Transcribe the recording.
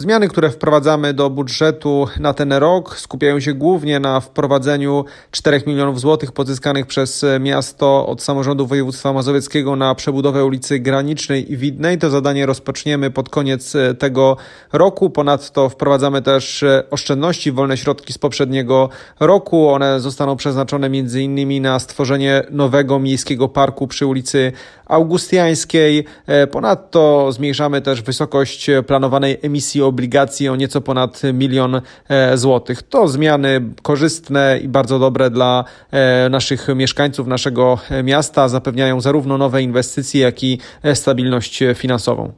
Zmiany, które wprowadzamy do budżetu na ten rok, skupiają się głównie na wprowadzeniu 4 milionów złotych pozyskanych przez miasto od samorządu województwa mazowieckiego na przebudowę ulicy Granicznej i Widnej. To zadanie rozpoczniemy pod koniec tego roku. Ponadto wprowadzamy też oszczędności, wolne środki z poprzedniego roku. One zostaną przeznaczone m.in. na stworzenie nowego miejskiego parku przy ulicy Augustiańskiej. Ponadto zmniejszamy też wysokość planowanej emisji obligacji o nieco ponad 1 milion złotych. To zmiany korzystne i bardzo dobre dla naszych mieszkańców, naszego miasta. Zapewniają zarówno nowe inwestycje, jak i stabilność finansową.